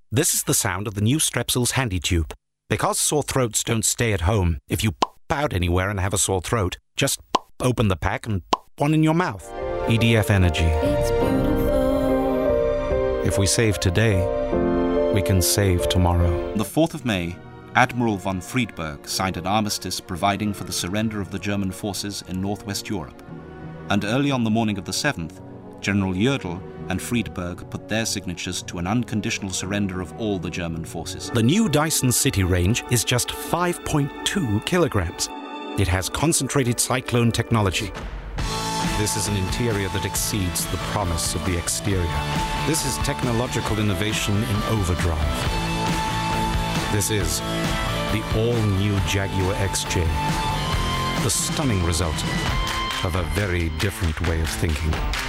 This is the sound of the new Strepsils Handy Tube. Because sore throats don't stay at home, if you pop out anywhere and have a sore throat, just open the pack and pop one in your mouth. EDF Energy. It's beautiful. If we save today, we can save tomorrow. On the 4th of May, Admiral von Friedberg signed an armistice providing for the surrender of the German forces in northwest Europe. And early on the morning of the 7th, General Jodl and Friedberg put their signatures to an unconditional surrender of all the German forces. The new Dyson City range is just 5.2 kilograms. It has concentrated cyclone technology. This is an interior that exceeds the promise of the exterior. This is technological innovation in overdrive. This is the all-new Jaguar XJ, the stunning result of a very different way of thinking.